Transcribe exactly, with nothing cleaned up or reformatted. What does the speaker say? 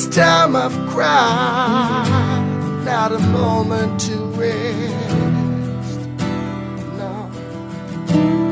time I've cried, not a moment to rest. No.